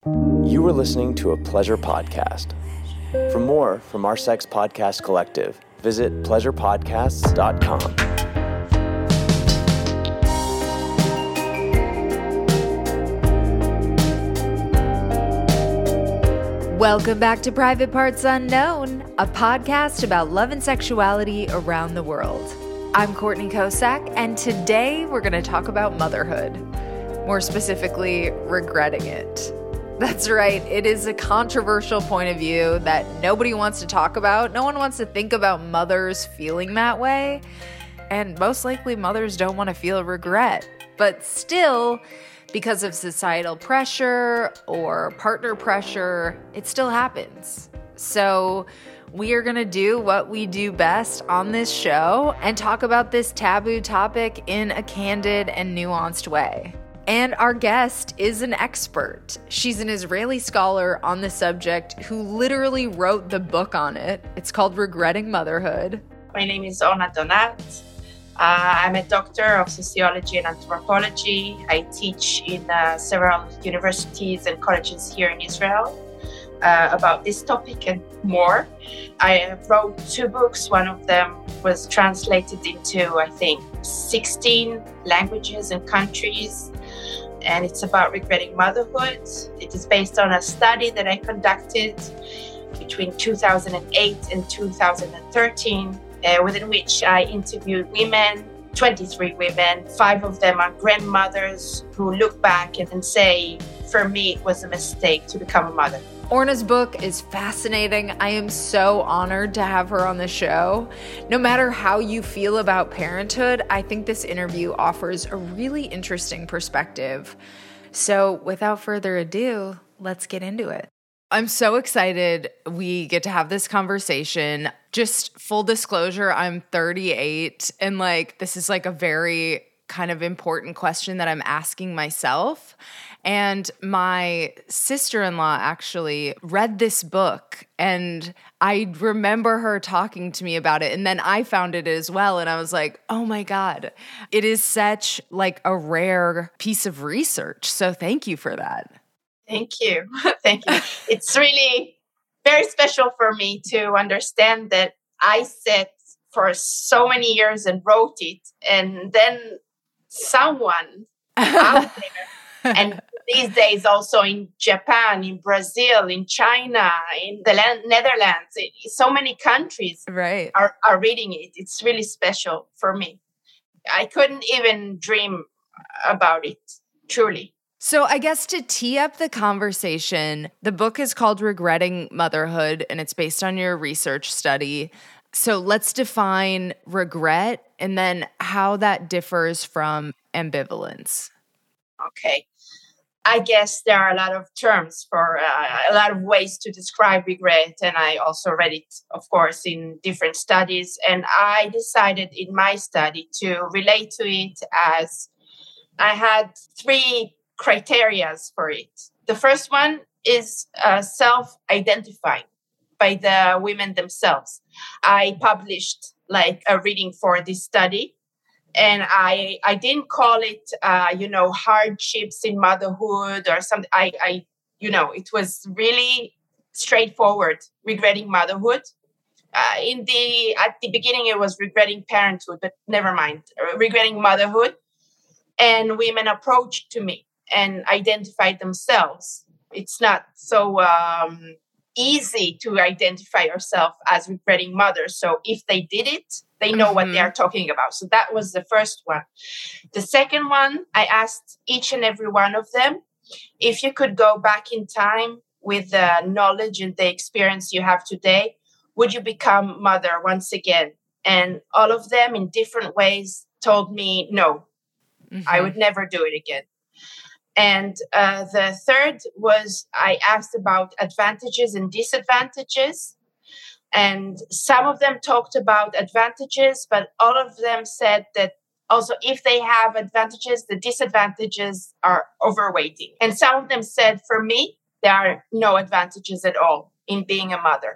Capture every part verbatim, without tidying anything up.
You were listening to a Pleasure Podcast. For more from our Sex Podcast Collective, visit pleasure podcasts dot com. Welcome back to Private Parts Unknown, a podcast about love and sexuality around the world. I'm Courtney Kosak, and today we're going to talk about motherhood. More specifically, regretting it. That's right, it is a controversial point of view that nobody wants to talk about. No one wants to think about mothers feeling that way. And most likely mothers don't want to feel regret. But still, because of societal pressure or partner pressure, it still happens. So we are going to do what we do best on this show and talk about this taboo topic in a candid and nuanced way. And our guest is an expert. She's an Israeli scholar on the subject who literally wrote the book on it. It's called Regretting Motherhood. My name is Orna Donat. Uh, I'm a doctor of sociology and anthropology. I teach in uh, several universities and colleges here in Israel uh, about this topic and more. I wrote two books. One of them was translated into, I think, sixteen languages and countries. And it's about regretting motherhood. It is based on a study that I conducted between two thousand eight and two thousand thirteen, uh, within which I interviewed women, twenty-three women. Five of them are grandmothers who look back and say, for me, it was a mistake to become a mother. Orna's book is fascinating. I am so honored to have her on the show. No matter how you feel about parenthood, I think this interview offers a really interesting perspective. So without further ado, let's get into it. I'm so excited we get to have this conversation. Just full disclosure, I'm thirty-eight, and like this is like a very kind of important question that I'm asking myself. And my sister-in-law actually read this book, and I remember her talking to me about it, and then I found it as well, and I was like, oh my God, it is such like a rare piece of research. So thank you for that. Thank you. Thank you. It's really very special for me to understand that I sat for so many years and wrote it, and then someone out there, and these days also in Japan, in Brazil, in China, in the Netherlands, so many countries right. are, are reading it. It's really special for me. I couldn't even dream about it, truly. So I guess to tee up the conversation, the book is called Regretting Motherhood, and it's based on your research study. So let's define regret and then how that differs from ambivalence. Okay. I guess there are a lot of terms for uh, a lot of ways to describe regret. And I also read it, of course, in different studies. And I decided in my study to relate to it as I had three criterias for it. The first one is uh, self-identifying by the women themselves. I published like a reading for this study. And I I didn't call it, uh, you know, hardships in motherhood or something. I, I, you know, it was really straightforward, regretting motherhood. Uh, in the at the beginning, it was regretting parenthood, but never mind, uh, regretting motherhood. And women approached to me and identified themselves. It's not so um, easy to identify yourself as regretting mother. So if they did it, they know mm-hmm. what they are talking about. So that was the first one. The second one, I asked each and every one of them, if you could go back in time with the knowledge and the experience you have today, would you become mother once again? And all of them in different ways told me, no, mm-hmm. I would never do it again. And uh, the third was I asked about advantages and disadvantages. And some of them talked about advantages, but all of them said that also if they have advantages, the disadvantages are overweighting. And some of them said, for me, there are no advantages at all in being a mother.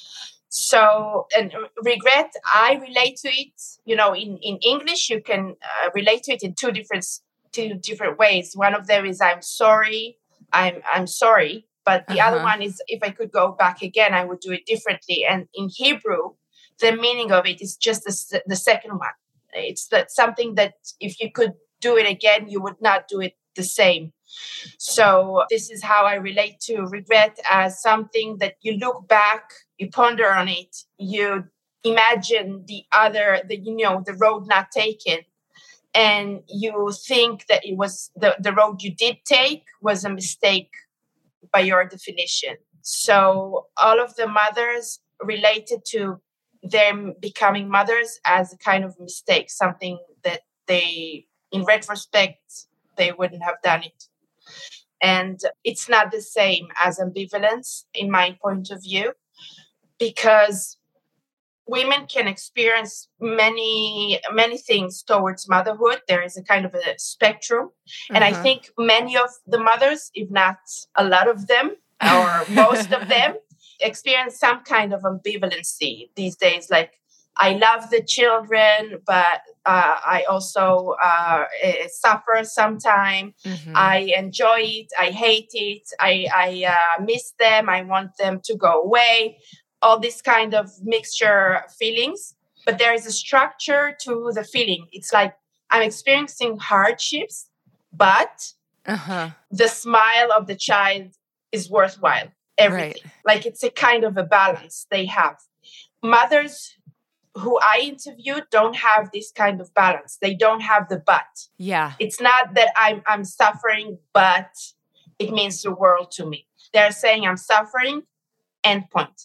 So, and regret, I relate to it, you know, in, in English, you can uh, relate to it in two different two different ways. One of them is I'm sorry I'm I'm sorry. But the Uh-huh. other one is, if I could go back again, I would do it differently. And in Hebrew, the meaning of it is just the, the second one. It's that something that if you could do it again, you would not do it the same. So this is how I relate to regret, as something that you look back, you ponder on it, you imagine the other, the, you know, the road not taken. And you think that it was the, the road you did take was a mistake by your definition. So all of the mothers related to them becoming mothers as a kind of mistake, something that they, in retrospect, they wouldn't have done it. And it's not the same as ambivalence in my point of view, because women can experience many, many things towards motherhood. There is a kind of a spectrum. Uh-huh. And I think many of the mothers, if not a lot of them, or most of them, experience some kind of ambivalency these days. Like, I love the children, but uh, I also uh, suffer sometimes. Mm-hmm. I enjoy it. I hate it. I, I uh, miss them. I want them to go away. All this kind of mixture feelings. But there is a structure to the feeling. It's like I'm experiencing hardships, but uh-huh. the smile of the child is worthwhile. Everything. Right. Like, it's a kind of a balance they have. Mothers who I interviewed don't have this kind of balance. They don't have the but. Yeah. It's not that I'm I'm suffering, but it means the world to me. They're saying I'm suffering, end point.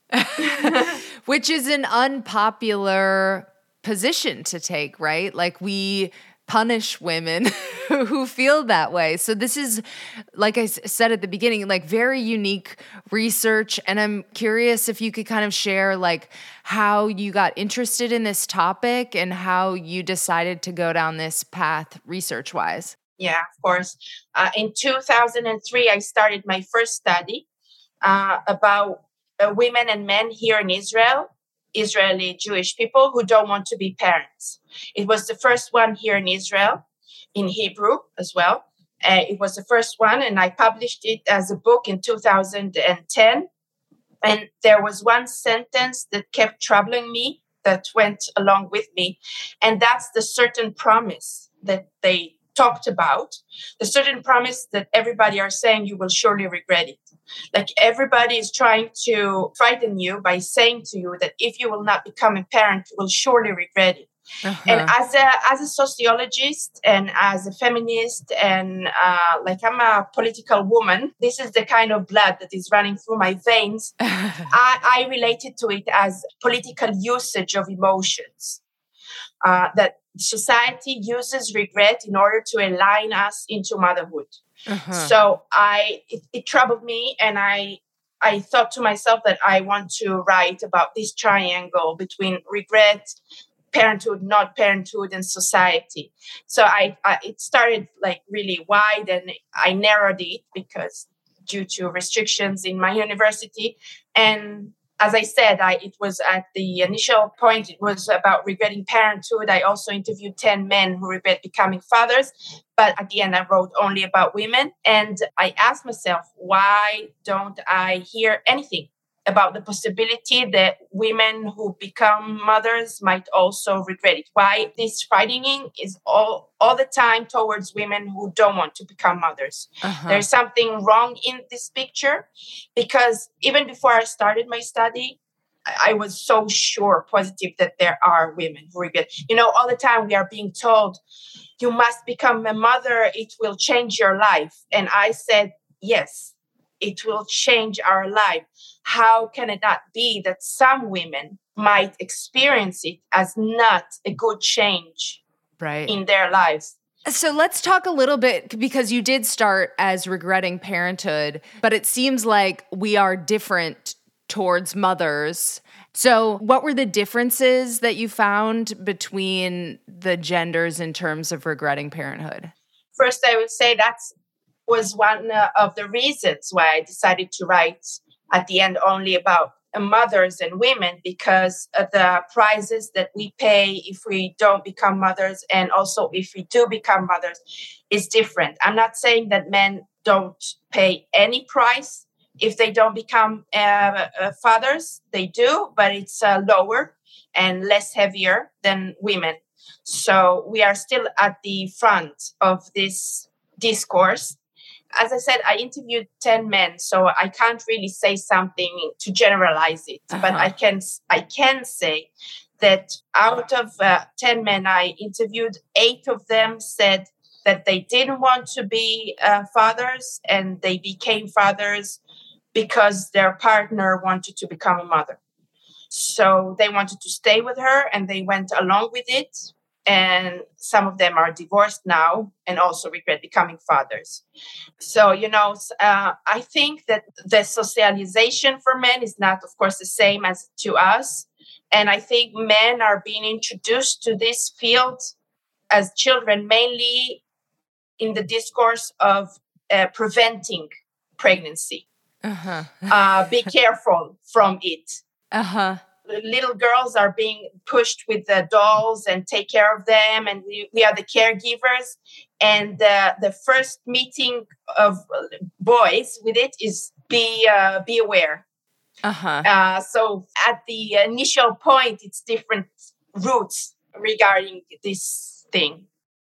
Which is an unpopular position to take, right? Like, we punish women who feel that way. So this is, like I said at the beginning, like very unique research. And I'm curious if you could kind of share like how you got interested in this topic and how you decided to go down this path research-wise. Yeah, of course. Uh, in two thousand three, I started my first study uh, about uh, women and men here in Israel, Israeli Jewish people who don't want to be parents. It was the first one here in Israel, in Hebrew as well. Uh, it was the first one, and I published it as a book in two thousand ten. And there was one sentence that kept troubling me, that went along with me, and that's the certain promise that they talked about, the certain promise that everybody are saying you will surely regret it. Like, everybody is trying to frighten you by saying to you that if you will not become a parent, you will surely regret it. Uh-huh. And as a as a sociologist and as a feminist and uh, like I'm a political woman, this is the kind of blood that is running through my veins. I, I related to it as political usage of emotions. Uh, that society uses regret in order to align us into motherhood. Uh-huh. So I it, it troubled me, and I I thought to myself that I want to write about this triangle between regret, parenthood, not parenthood, and society. So I, I it started like really wide, and I narrowed it because due to restrictions in my university. And as I said, I, it was at the initial point, it was about regretting parenthood. I also interviewed ten men who regret becoming fathers. But at the end, I wrote only about women. And I asked myself, why don't I hear anything about the possibility that women who become mothers might also regret it? Why this frightening is all, all the time towards women who don't want to become mothers. Uh-huh. There's something wrong in this picture, because even before I started my study, I was so sure, positive that there are women who regret. You know, all the time we are being told, you must become a mother, it will change your life. And I said, yes, it will change our life. How can it not be that some women might experience it as not a good change right. in their lives? So let's talk a little bit, because you did start as regretting parenthood, but it seems like we are different towards mothers. So what were the differences that you found between the genders in terms of regretting parenthood? First, I would say that's was one uh, of the reasons why I decided to write at the end only about uh, mothers and women, because of the prices that we pay if we don't become mothers, and also if we do become mothers, is different. I'm not saying that men don't pay any price. If they don't become uh, uh, fathers, they do, but it's uh, lower and less heavier than women. So we are still at the front of this discourse. As I said, I interviewed ten men, so I can't really say something to generalize it. Uh-huh. But I can I can say that out of uh, ten men I interviewed, eight of them said that they didn't want to be uh, fathers, and they became fathers because their partner wanted to become a mother. So they wanted to stay with her, and they went along with it. And some of them are divorced now and also regret becoming fathers. So, you know, uh, I think that the socialization for men is not, of course, the same as to us. And I think men are being introduced to this field as children, mainly in the discourse of uh, preventing pregnancy. Uh-huh. uh, be careful from it. Uh-huh. Little girls are being pushed with the dolls and take care of them, and we, we are the caregivers. And uh, the first meeting of boys with it is be uh, be aware. Uh-huh. Uh, so at the initial point, it's different routes regarding this thing.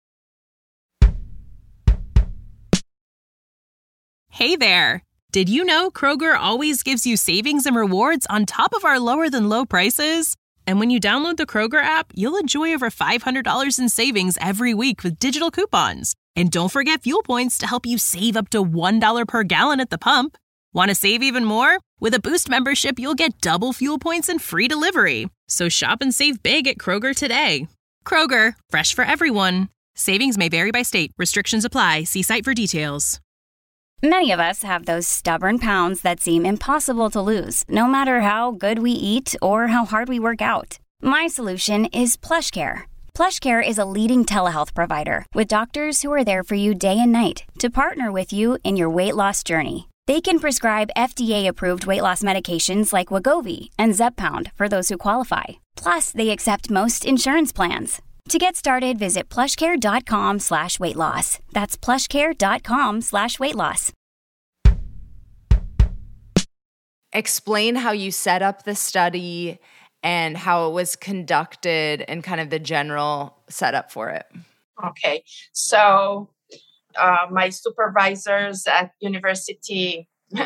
Hey there. Did you know Kroger always gives you savings and rewards on top of our lower than low prices? And when you download the Kroger app, you'll enjoy over five hundred dollars in savings every week with digital coupons. And don't forget fuel points to help you save up to one dollar per gallon at the pump. Want to save even more? With a Boost membership, you'll get double fuel points and free delivery. So shop and save big at Kroger today. Kroger, fresh for everyone. Savings may vary by state. Restrictions apply. See site for details. Many of us have those stubborn pounds that seem impossible to lose, no matter how good we eat or how hard we work out. My solution is PlushCare. PlushCare is a leading telehealth provider with doctors who are there for you day and night to partner with you in your weight loss journey. They can prescribe F D A-approved weight loss medications like Wegovy and Zepbound for those who qualify. Plus, they accept most insurance plans. To get started, visit plushcare.com slash weight loss. That's plushcare.com slash weight loss. Explain how you set up the study and how it was conducted and kind of the general setup for it. Okay. So uh, my supervisors at university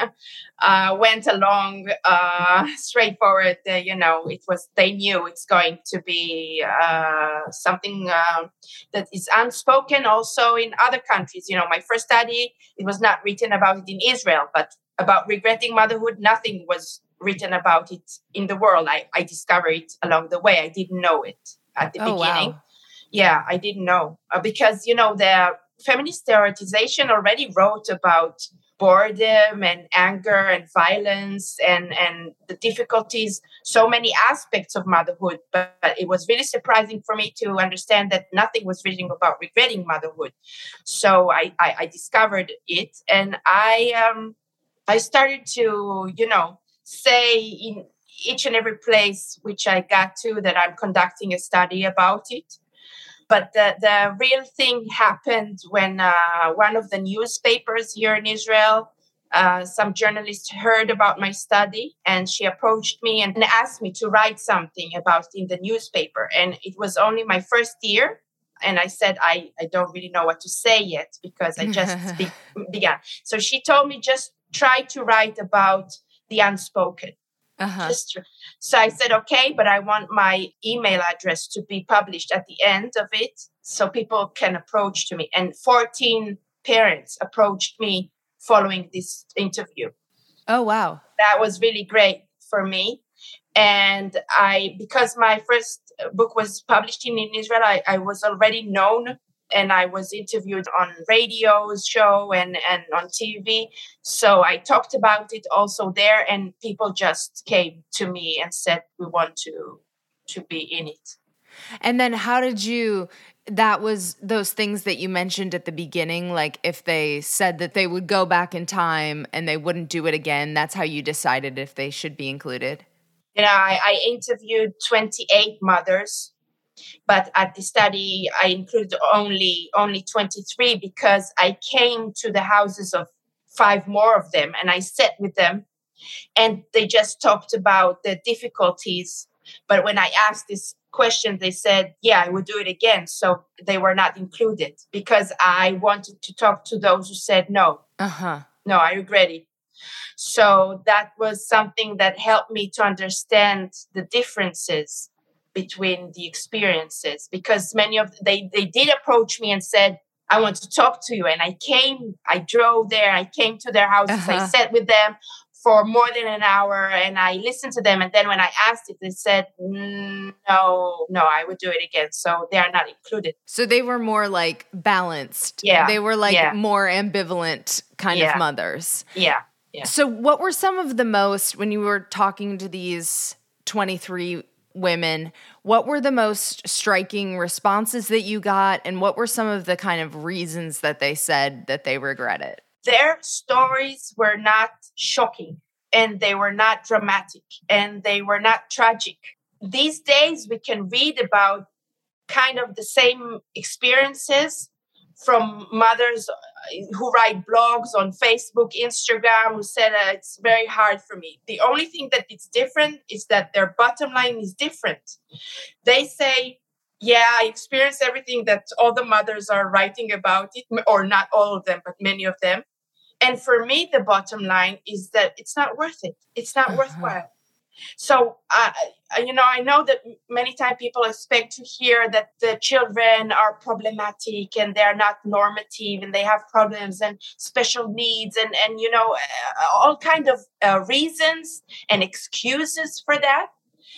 uh, went along uh, straightforward. Uh, you know, it was, they knew it's going to be uh, something uh, that is unspoken also in other countries. You know, my first study, it was not written about it in Israel, but about regretting motherhood, nothing was written about it in the world. I, I discovered it along the way. I didn't know it at the oh, beginning. Wow. Yeah, I didn't know uh, because, you know, the feminist theoretization already wrote about boredom and anger and violence and, and the difficulties, so many aspects of motherhood. But, but it was really surprising for me to understand that nothing was written about regretting motherhood. So I, I, I discovered it, and I um I started to, you know, say in each and every place which I got to that I'm conducting a study about it. But the, the real thing happened when uh, one of the newspapers here in Israel, uh, some journalist heard about my study, and she approached me and asked me to write something about it in the newspaper. And it was only my first year. And I said, I, I don't really know what to say yet because I just be- began. So she told me just try to write about the unspoken. Uh-huh. So I said, okay, but I want my email address to be published at the end of it so people can approach to me. And fourteen parents approached me following this interview. Oh, wow. That was really great for me. And I, because my first book was published in, in Israel, I, I was already known. And I was interviewed on radio show and, and on T V. So I talked about it also there, and people just came to me and said, we want to, to be in it. And then how did you, that was those things that you mentioned at the beginning, like if they said that they would go back in time and they wouldn't do it again, that's how you decided if they should be included? You know, I, I interviewed twenty-eight mothers. But at the study, I included only only twenty-three because I came to the houses of five more of them, and I sat with them, and they just talked about the difficulties. But when I asked this question, they said, yeah, I would do it again. So they were not included because I wanted to talk to those who said, no, uh-huh. no, I regret it. So that was something that helped me to understand the differences between the experiences, because many of they, they did approach me and said, I want to talk to you. And I came, I drove there, I came to their houses, uh-huh. I sat with them for more than an hour and I listened to them. And then when I asked it, they said, mm, no, no, I would do it again. So they are not included. So they were more like balanced. Yeah. They were like yeah. more ambivalent kind yeah. of mothers. Yeah. Yeah. So what were some of the most, when you were talking to these twenty-three women, what were the most striking responses that you got? And what were some of the kind of reasons that they said that they regret it? Their stories were not shocking, and they were not dramatic, and they were not tragic. These days, we can read about kind of the same experiences from mothers who write blogs on Facebook, Instagram, who said uh, it's very hard for me. The only thing that is different is that their bottom line is different. They say, yeah, I experienced everything that all the mothers are writing about it, or not all of them, but many of them. And for me, the bottom line is that it's not worth it. It's not uh-huh. worthwhile. So, uh, you know, I know that many times people expect to hear that the children are problematic and they're not normative and they have problems and special needs and, and you know, all kind of uh, reasons and excuses for that.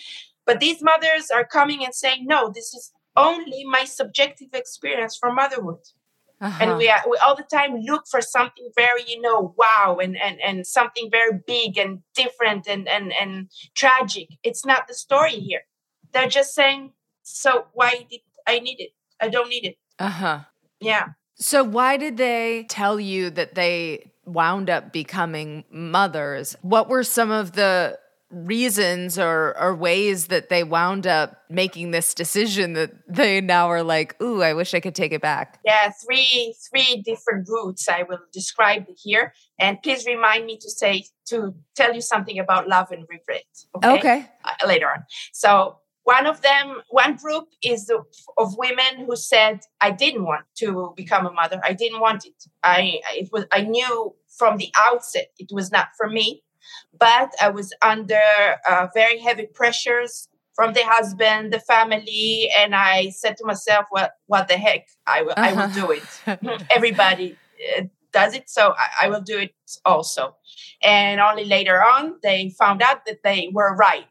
But these mothers are coming and saying, no, this is only my subjective experience for motherhood. Uh-huh. And we, are, we all the time look for something very, you know, wow, and, and, and something very big and different and, and, and tragic. It's not the story here. They're just saying, so why did I need it? I don't need it. Uh-huh. Yeah. So why did they tell you that they wound up becoming mothers? What were some of the reasons or, or ways that they wound up making this decision that they now are like, ooh, I wish I could take it back? Yeah, three three different routes I will describe here. And please remind me to say, to tell you something about love and regret. Okay. okay. Uh, later on. So one of them, one group is of, of women who said, I didn't want to become a mother. I didn't want it. I, it was, I knew from the outset it was not for me. But I was under uh, very heavy pressures from the husband, the family, and I said to myself, "What, what the heck? I will, uh-huh. I will do it. Everybody uh, does it, so I, I will do it also." And only later on, they found out that they were right.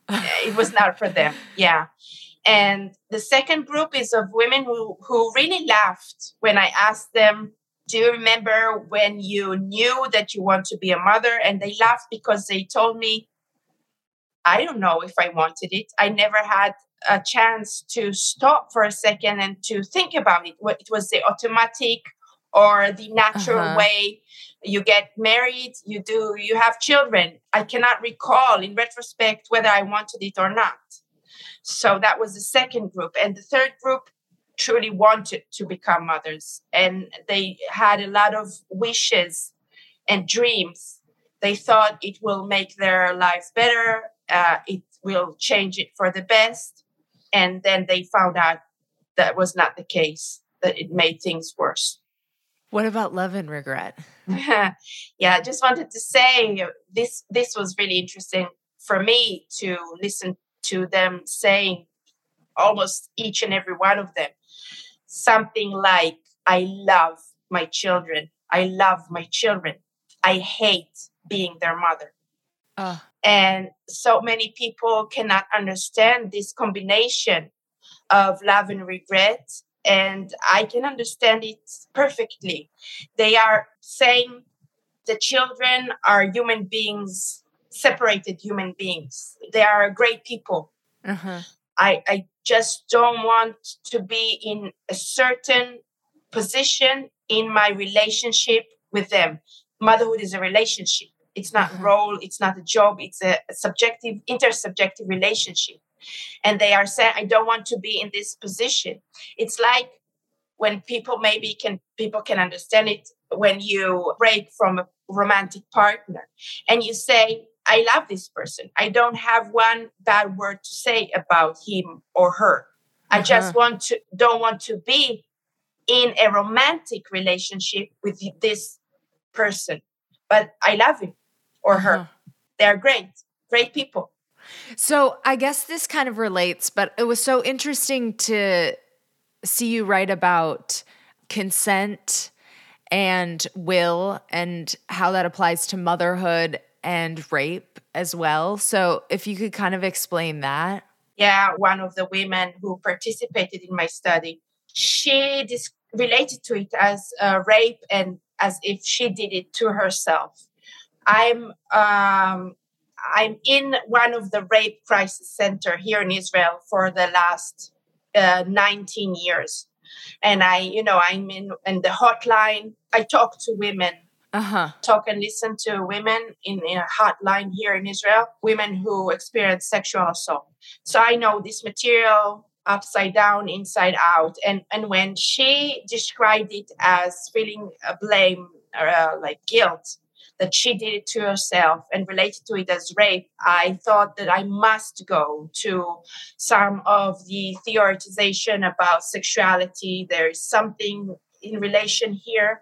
It was not for them. Yeah. And the second group is of women who who really laughed when I asked them, do you remember when you knew that you want to be a mother? And they laughed because they told me, I don't know if I wanted it. I never had a chance to stop for a second and to think about it. It was the automatic or the natural uh-huh. way. You get married, you do, you have children. I cannot recall in retrospect whether I wanted it or not. So that was the second group. And the third group truly wanted to become mothers, and they had a lot of wishes and dreams. They thought it will make their life better, uh, it will change it for the best, and then they found out that was not the case, that it made things worse. What about love and regret? Yeah, I just wanted to say this this was really interesting for me to listen to them saying, almost each and every one of them, something like, I love my children. I love my children. I hate being their mother. Uh. And so many people cannot understand this combination of love and regret. And I can understand it perfectly. They are saying the children are human beings, separated human beings. They are great people. Uh-huh. I, I just don't want to be in a certain position in my relationship with them. Motherhood is a relationship. It's not a role. It's not a job. It's a, a subjective, intersubjective relationship. And they are saying, I don't want to be in this position. It's like when people maybe can, people can understand it. When you break from a romantic partner, and you say, I love this person. I don't have one bad word to say about him or her. Uh-huh. I just want to don't want to be in a romantic relationship with this person, but I love him or uh-huh. her. They're great, great people. So I guess this kind of relates, but it was so interesting to see you write about consent and will and how that applies to motherhood and rape as well. So if you could kind of explain that. Yeah, one of the women who participated in my study, she dis- related to it as uh, rape and as if she did it to herself. I'm um, I'm in one of the rape crisis center here in Israel for the last uh, nineteen years. And I, you know, I'm in, in the hotline. I talk to women, uh-huh. talk and listen to women in, in a hotline here in Israel, women who experience sexual assault. So I know this material upside down, inside out. And, and when she described it as feeling a blame or uh, like guilt, that she did it to herself and related to it as rape, I thought that I must go to some of the theorization about sexuality. There is something in relation here.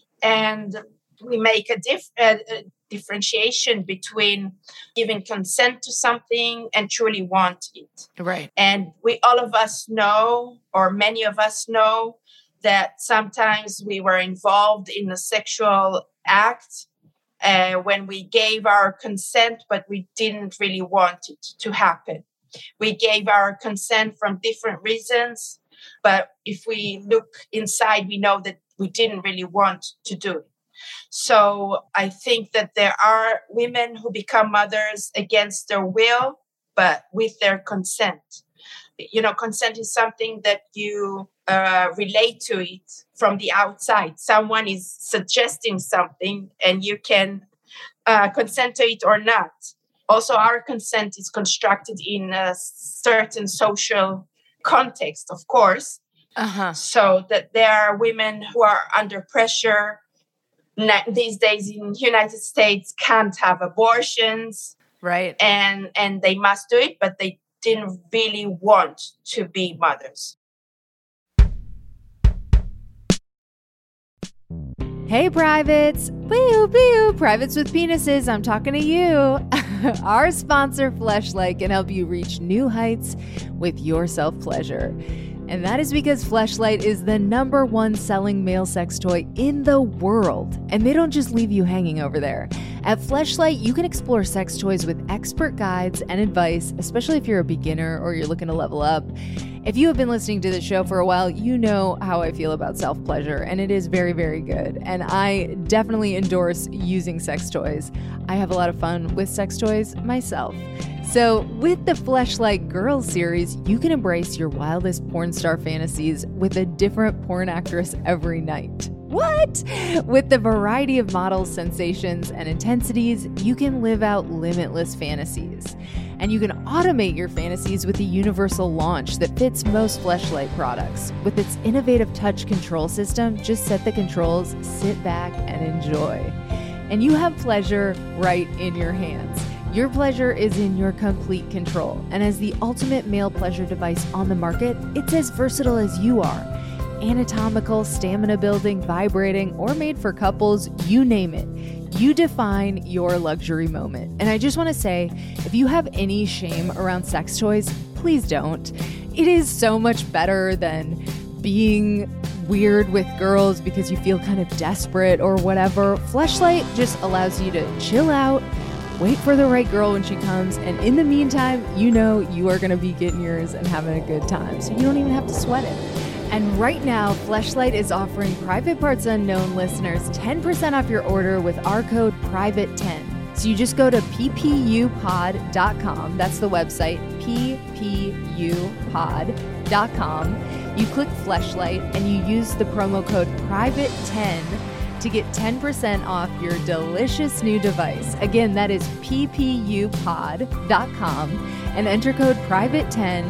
And we make a, diff- a, a differentiation between giving consent to something and truly want it. Right. And we, all of us know, or many of us know, that sometimes we were involved in a sexual act Uh, when we gave our consent, but we didn't really want it to happen. We gave our consent from different reasons, but if we look inside, we know that we didn't really want to do it. So I think that there are women who become mothers against their will, but with their consent. You know, consent is something that you uh, relate to it from the outside. Someone is suggesting something and you can uh, consent to it or not. Also, our consent is constructed in a certain social context, of course. Uh-huh. So that there are women who are under pressure these days in the United States, can't have abortions. Right. And, and they must do it, but they didn't really want to be mothers. Hey, privates. Boo, boo. Privates with penises. I'm talking to you. Our sponsor, Fleshlight, can help you reach new heights with your self-pleasure. And that is because Fleshlight is the number one selling male sex toy in the world. And they don't just leave you hanging over there. At Fleshlight, you can explore sex toys with expert guides and advice, especially if you're a beginner or you're looking to level up. If you have been listening to the show for a while, you know how I feel about self-pleasure, and it is very, very good. And I definitely endorse using sex toys. I have a lot of fun with sex toys myself. So with the Fleshlight Girls series, you can embrace your wildest porn star fantasies with a different porn actress every night. What? With the variety of models, sensations, and intensities, you can live out limitless fantasies. And you can automate your fantasies with the universal launch that fits most Fleshlight products. With its innovative touch control system, just set the controls, sit back, and enjoy. And you have pleasure right in your hands. Your pleasure is in your complete control. And as the ultimate male pleasure device on the market, it's as versatile as you are. Anatomical, stamina building, vibrating, or made for couples, you name it. You define your luxury moment. And I just want to say, if you have any shame around sex toys, please don't. It is so much better than being weird with girls because you feel kind of desperate or whatever. Fleshlight just allows you to chill out, wait for the right girl when she comes, and in the meantime, you know you are going to be getting yours and having a good time. So you don't even have to sweat it. And right now, Fleshlight is offering Private Parts Unknown listeners ten percent off your order with our code private ten. So you just go to p p u pod dot com. That's the website, p p u pod dot com. You click Fleshlight and you use the promo code private ten to get ten percent off your delicious new device. Again, that is p p u pod dot com and enter code private ten.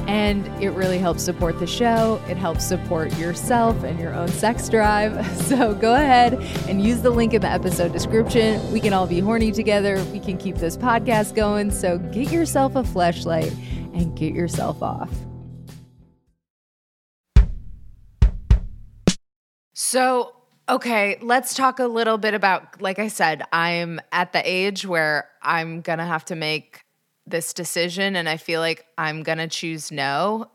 And it really helps support the show. It helps support yourself and your own sex drive. So go ahead and use the link in the episode description. We can all be horny together. We can keep this podcast going. So get yourself a fleshlight and get yourself off. So, okay, let's talk a little bit about, like I said, I'm at the age where I'm going to have to make this decision, and I feel like I'm going to choose no.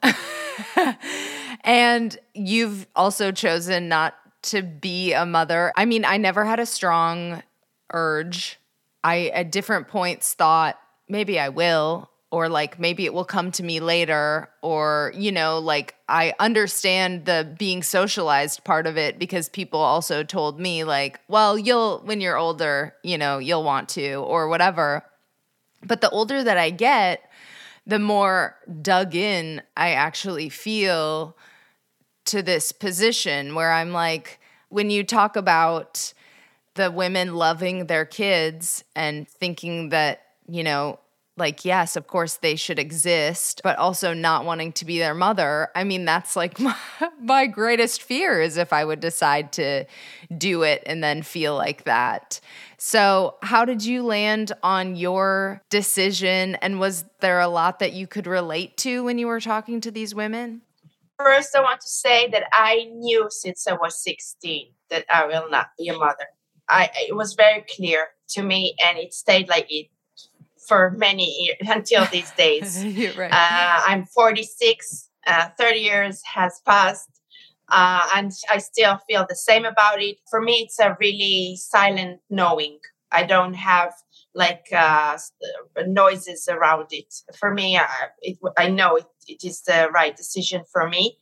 And you've also chosen not to be a mother. I mean, I never had a strong urge. I, at different points, thought maybe I will, or like maybe it will come to me later, or, you know, like I understand the being socialized part of it because people also told me like, well, you'll, when you're older, you know, you'll want to, or whatever. But the older that I get, the more dug in I actually feel to this position where I'm like, when you talk about the women loving their kids and thinking that, you know, like, yes, of course they should exist, but also not wanting to be their mother. I mean, that's like my, my greatest fear is if I would decide to do it and then feel like that. So how did you land on your decision? And was there a lot that you could relate to when you were talking to these women? First, I want to say that I knew since I was sixteen that I will not be a mother. I, it was very clear to me, and it stayed like it for many years until these days. You're right. Uh, I'm forty-six, uh, thirty years has passed, uh, and I still feel the same about it. For me, it's a really silent knowing. I don't have like uh, noises around it. For me, I, it, I know it, it is the right decision for me.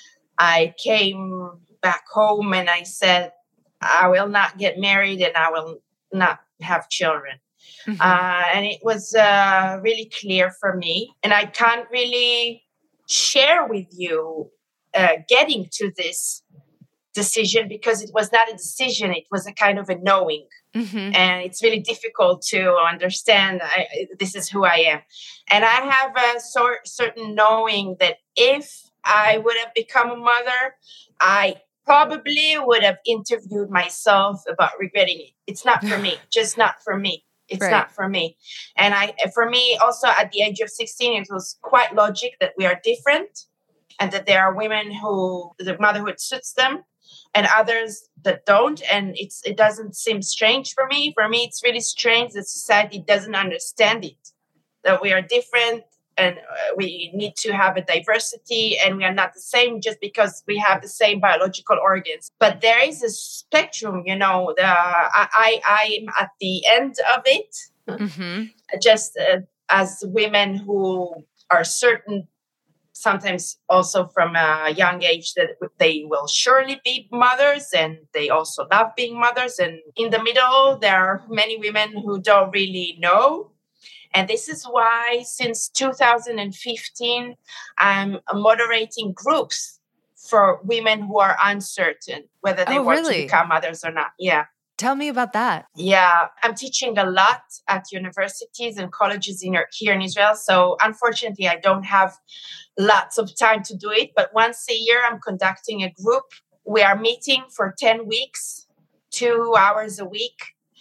I came back home and I said, I will not get married and I will not have children. Mm-hmm. Uh, and it was uh, really clear for me. And I can't really share with you uh, getting to this decision because it was not a decision. It was a kind of a knowing. Mm-hmm. And it's really difficult to understand I, this is who I am. And I have a sort, certain knowing that if I would have become a mother, I probably would have interviewed myself about regretting it. It's not for me, just not for me. It's right. not for me. And I, for me, also at the age of sixteen, it was quite logic that we are different and that there are women who the motherhood suits them and others that don't. And it's it doesn't seem strange for me. For me, it's really strange that society doesn't understand it, that we are different and we need to have a diversity and we are not the same just because we have the same biological organs. But there is a spectrum, you know, the, I, I, I'm at the end of it, mm-hmm. just uh, as women who are certain, sometimes also from a young age, that they will surely be mothers and they also love being mothers. And in the middle, there are many women who don't really know. And this is why since two thousand fifteen, I'm moderating groups for women who are uncertain whether they oh, want really? to become mothers or not. Yeah. Tell me about that. Yeah. I'm teaching a lot at universities and colleges in, here in Israel. So unfortunately, I don't have lots of time to do it. But once a year, I'm conducting a group. We are meeting for ten weeks, two hours a week.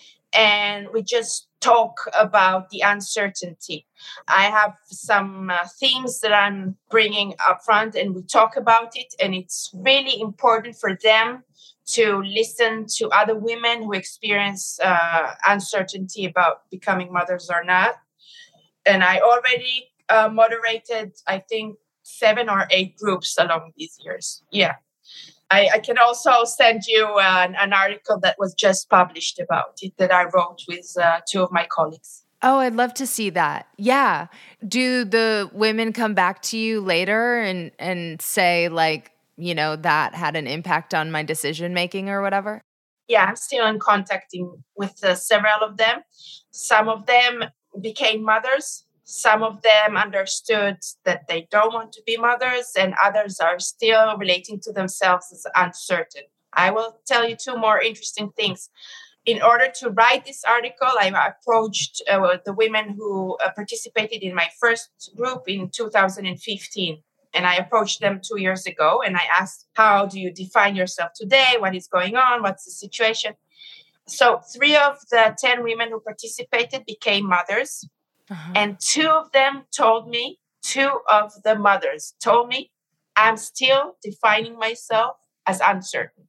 And we just talk about the uncertainty. I have some uh, themes that I'm bringing up front and we talk about it. And it's really important for them to listen to other women who experience uh, uncertainty about becoming mothers or not. And I already uh, moderated, I think, seven or eight groups along these years. Yeah. I, I can also send you uh, an, an article that was just published about it that I wrote with uh, two of my colleagues. Oh, I'd love to see that. Yeah. Do the women come back to you later and, and say, like, you know, that had an impact on my decision making or whatever? Yeah, I'm still in contact with uh, several of them. Some of them became mothers. Some of them understood that they don't want to be mothers, and others are still relating to themselves as uncertain. I will tell you two more interesting things. in order to write this article, I approached uh, the women who uh, participated in my first group in two thousand fifteen. And I approached them two years ago and I asked, how do you define yourself today? What is going on? What's the situation? So three of the ten women who participated became mothers. Uh-huh. And two of them told me, two of the mothers told me, I'm still defining myself as uncertain.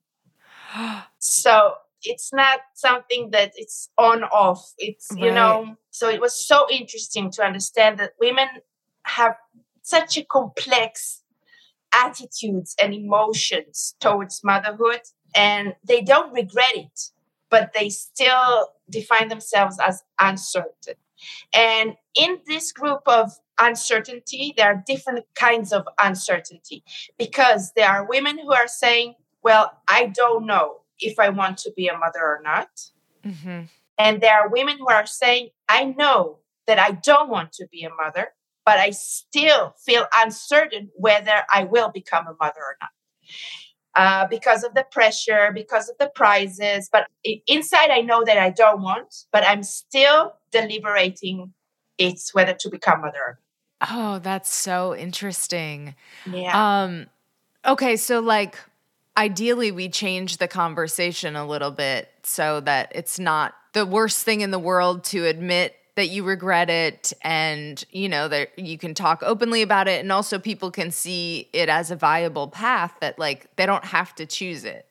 So it's not something that it's on off. It's, right. you know, so it was so interesting to understand that women have such a complex attitudes and emotions towards motherhood, and they don't regret it, but they still define themselves as uncertain. And in this group of uncertainty, there are different kinds of uncertainty, because there are women who are saying, well, I don't know if I want to be a mother or not. Mm-hmm. And there are women who are saying, I know that I don't want to be a mother, but I still feel uncertain whether I will become a mother or not. Uh, because of the pressure, because of the prizes. But inside, I know that I don't want, but I'm still deliberating it's whether to become mother or not. Oh, that's so interesting. Yeah. Um, okay, so like, ideally, we change the conversation a little bit so that it's not the worst thing in the world to admit that you regret it, and, you know, that you can talk openly about it, and also people can see it as a viable path that, like, they don't have to choose it.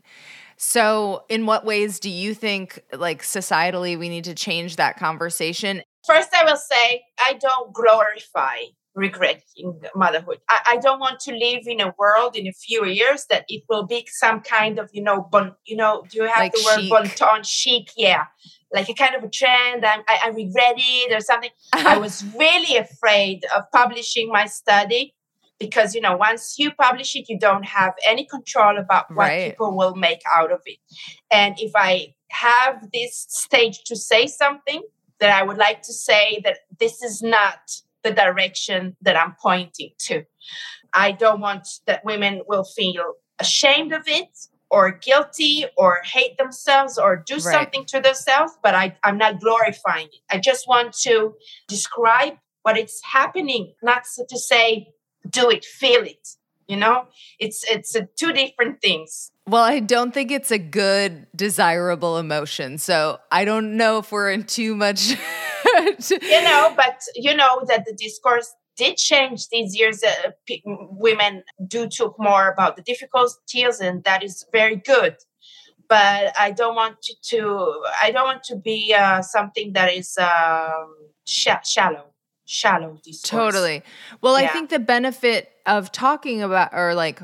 So in what ways do you think, like, societally we need to change that conversation? First, I will say I don't glorify regretting motherhood. I, I don't want to live in a world in a few years that it will be some kind of, you know, bon, you know, do you have like the word chic. bon ton, chic? Yeah. Like a kind of a trend. I'm, I, I regret it or something. I was really afraid of publishing my study because, you know, once you publish it, you don't have any control about what right. people will make out of it. And if I have this stage to say something, then I would like to say that this is not the direction that I'm pointing to. I don't want that women will feel ashamed of it or guilty or hate themselves or do right. something to themselves, but I, I'm not glorifying it. I just want to describe what is happening, not so to say, do it, feel it. You know, it's it's a, two different things. Well, I don't think it's a good, desirable emotion. So I don't know if we're in too much. you know, but you know that the discourse did change these years. Uh, p- women do talk more about the difficulties, and that is very good. But I don't want to. to I don't want to be uh, something that is um, sh- shallow. Shallow discourse. Totally. Well, yeah. I think the benefit of talking about, or like,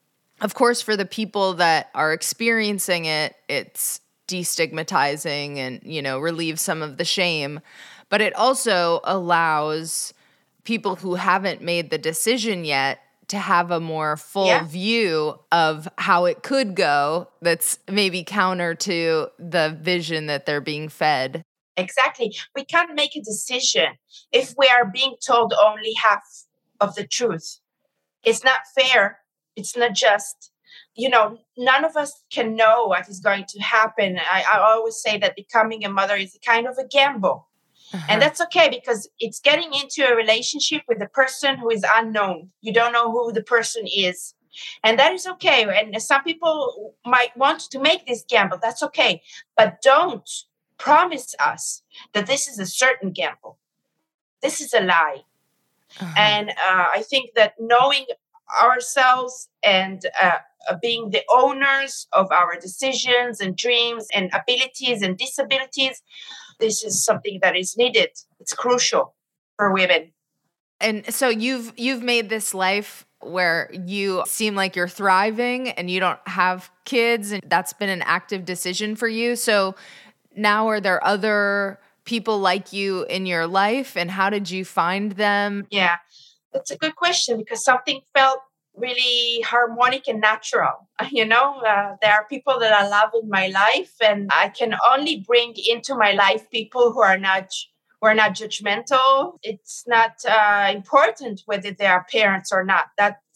of course, for the people that are experiencing it, it's destigmatizing and, you know, relieves some of the shame. But it also allows people who haven't made the decision yet to have a more full yeah. view of how it could go that's maybe counter to the vision that they're being fed. Exactly. We can't make a decision if we are being told only half of the truth. It's not fair. It's not just. You know, none of us can know what is going to happen. I, I always say that becoming a mother is a kind of a gamble. Uh-huh. And that's okay because it's getting into a relationship with a person who is unknown. You don't know who the person is. And that is okay. And some people might want to make this gamble. That's okay. But don't promise us that this is a certain gamble. This is a lie. Uh-huh. And uh, I think that knowing ourselves and uh, being the owners of our decisions and dreams and abilities and disabilities, this is something that is needed. It's crucial for women. And so you've you've made this life where you seem like you're thriving and you don't have kids, and that's been an active decision for you. So now are there other people like you in your life, and how did you find them? Yeah, that's a good question because something felt really harmonic and natural. You know, uh, there are people that I love in my life, and I can only bring into my life people who are not who are not judgmental. It's not uh, important whether they are parents or not. That's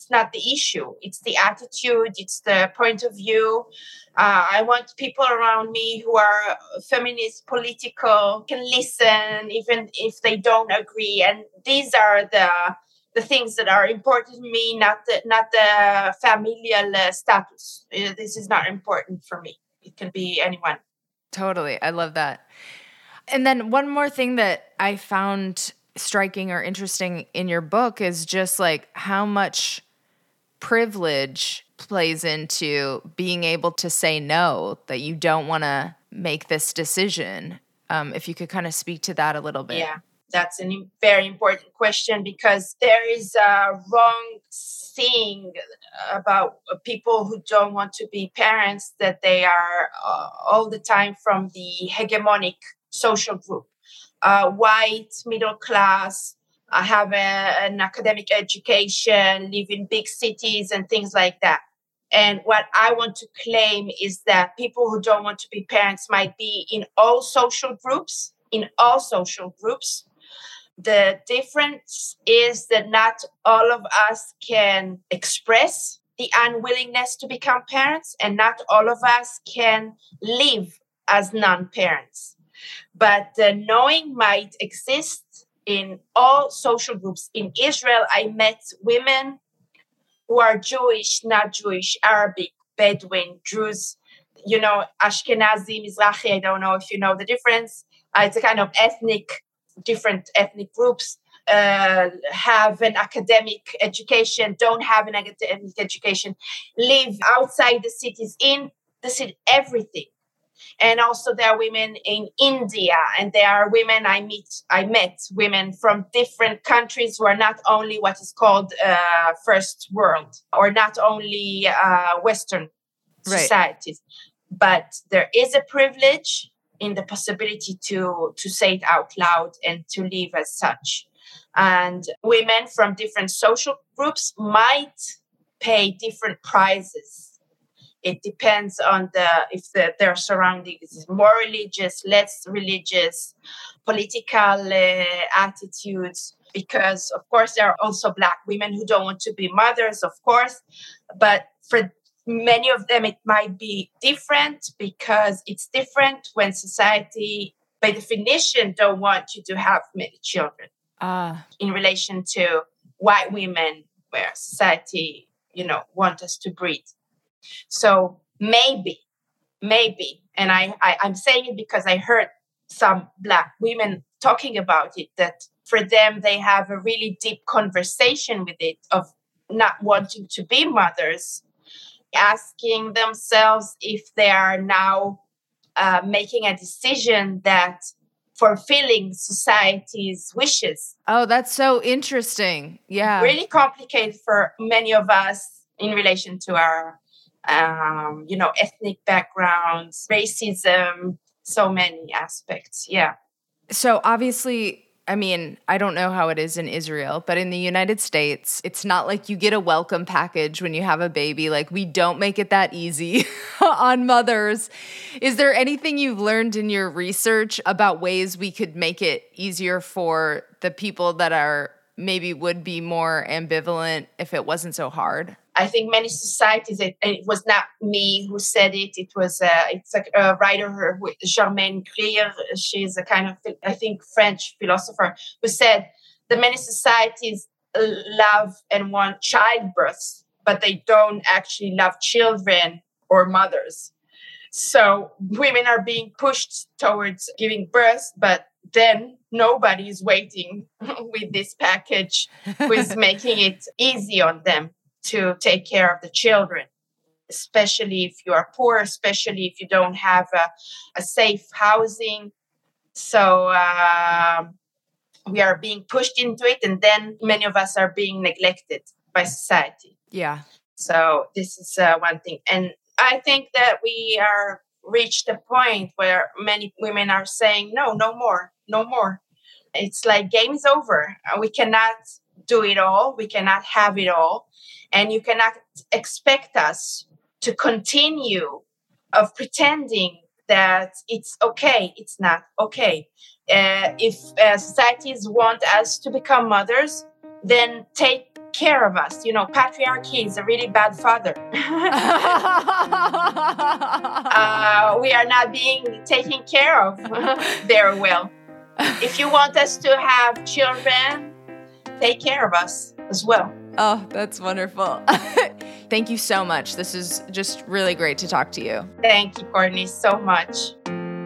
it's not the issue. It's the attitude. It's the point of view. Uh, I want people around me who are feminist, political, can listen even if they don't agree. And these are the the things that are important to me, not the not the familial uh, status. Uh, This is not important for me. It can be anyone. Totally. I love that. And then one more thing that I found striking or interesting in your book is just like how much privilege plays into being able to say no, that you don't want to make this decision. Um, if you could kind of speak to that a little bit. Yeah, that's a very important question, because there is a wrong seeing about people who don't want to be parents, that they are uh, all the time from the hegemonic social group. Uh, white, middle class, uh, have a, an academic education, live in big cities and things like that. And what I want to claim is that people who don't want to be parents might be in all social groups, in all social groups. The difference is that not all of us can express the unwillingness to become parents, and not all of us can live as non-parents. But the knowing might exist in all social groups. In Israel, I met women who are Jewish, not Jewish, Arabic, Bedouin, Druze, you know, Ashkenazi, Mizrahi. I don't know if you know the difference. Uh, it's a kind of ethnic, different ethnic groups, uh, have an academic education, don't have an academic education, live outside the cities, in the city, everything. And also there are women in India, and there are women I meet, I met women from different countries who are not only what is called uh, first world, or not only uh, Western Right. societies. But there is a privilege in the possibility to, to say it out loud and to live as such. And women from different social groups might pay different prices. It depends on the if the, their surroundings is more religious, less religious, political uh, attitudes. Because, of course, there are also Black women who don't want to be mothers, of course. But for many of them, it might be different, because it's different when society, by definition, don't want you to have many children. Ah. In relation to white women, where society, you know, want us to breed. So maybe, maybe, and I, I, I'm saying it because I heard some Black women talking about it, that for them, they have a really deep conversation with it of not wanting to be mothers, asking themselves if they are now uh, making a decision that fulfilling society's wishes. Oh, that's so interesting. Yeah. Really complicated for many of us in relation to our Um, you know, ethnic backgrounds, racism, so many aspects. Yeah. So obviously, I mean, I don't know how it is in Israel, but in the United States, it's not like you get a welcome package when you have a baby. Like, we don't make it that easy on mothers. Is there anything you've learned in your research about ways we could make it easier for the people that are maybe would be more ambivalent if it wasn't so hard? I think many societies, it, and it was not me who said it, it was uh, it's a, a writer, Germaine Greer. She's a kind of, I think, French philosopher, who said that many societies love and want childbirth, but they don't actually love children or mothers. So women are being pushed towards giving birth, but then nobody is waiting with this package who is making it easy on them to take care of the children, especially if you are poor, especially if you don't have a, a safe housing. So uh, we are being pushed into it, and then many of us are being neglected by society. Yeah. So this is uh, one thing. And I think that we are reached a point where many women are saying, no, no more, no more. It's like game is over. We cannot do it all. We cannot have it all. And you cannot expect us to continue of pretending that it's okay. It's not okay. Uh, if uh, societies want us to become mothers, then take care of us. You know, patriarchy is a really bad father. uh, we are not being taken care of very well. If you want us to have children, take care of us as well. Oh, that's wonderful. Thank you so much. This is just really great to talk to you. Thank you, Courtney, so much.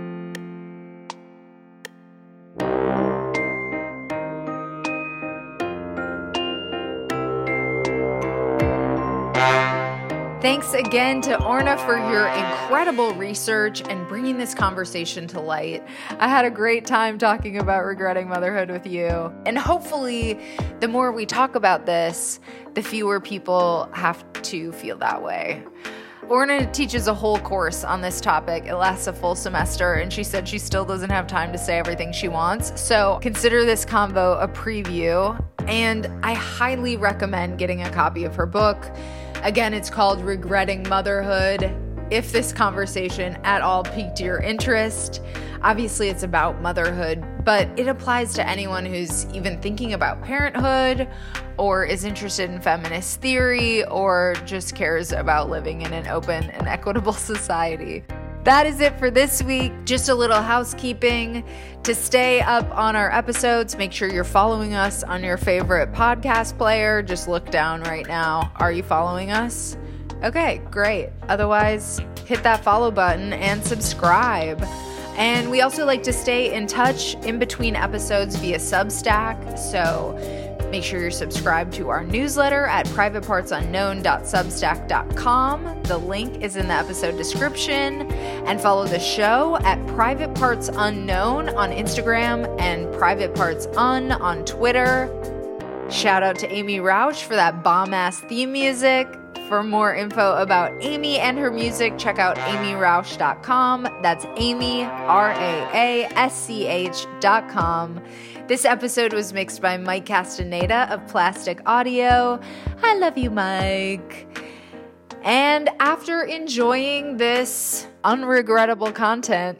Thanks again to Orna for your incredible research and bringing this conversation to light. I had a great time talking about regretting motherhood with you. And hopefully, the more we talk about this, the fewer people have to feel that way. Orna teaches a whole course on this topic. It lasts a full semester, and she said she still doesn't have time to say everything she wants. So consider this convo a preview, and I highly recommend getting a copy of her book. Again, it's called Regretting Motherhood. If this conversation at all piqued your interest, obviously it's about motherhood, but it applies to anyone who's even thinking about parenthood or is interested in feminist theory or just cares about living in an open and equitable society. That is it for this week. Just a little housekeeping. To stay up on our episodes, make sure you're following us on your favorite podcast player. Just look down right now. Are you following us? Okay, great. Otherwise, hit that follow button and subscribe. And we also like to stay in touch in between episodes via Substack. So make sure you're subscribed to our newsletter at private parts unknown dot substack dot com. The link is in the episode description. And follow the show at Private Parts Unknown on Instagram and Private Parts Un on Twitter. Shout out to Amy Rausch for that bomb-ass theme music. For more info about Amy and her music, check out amy rausch dot com. That's Amy, R A A S C H dot com. This episode was mixed by Mike Castaneda of Plastic Audio. I love you, Mike. And after enjoying this unregrettable content,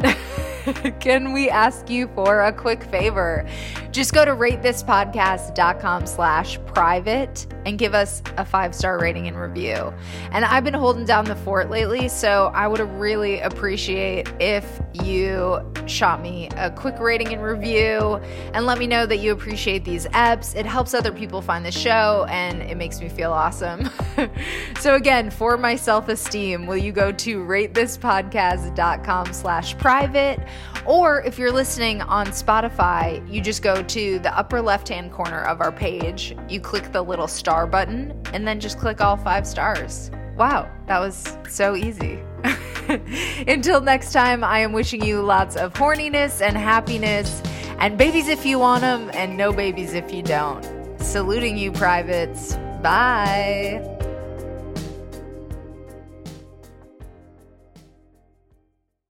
can we ask you for a quick favor? Just go to ratethispodcast.com slash private and give us a five-star rating and review. And I've been holding down the fort lately, so I would really appreciate if you shot me a quick rating and review and let me know that you appreciate these eps. It helps other people find the show, and it makes me feel awesome. So again, for my self-esteem, will you go to ratethispodcast.com slash private? Or if you're listening on Spotify, you just go to the upper left-hand corner of our page, you click the little star button, and then just click all five stars. Wow, that was so easy. Until next time, I am wishing you lots of horniness and happiness, and babies if you want them, and no babies if you don't. Saluting you, privates. Bye.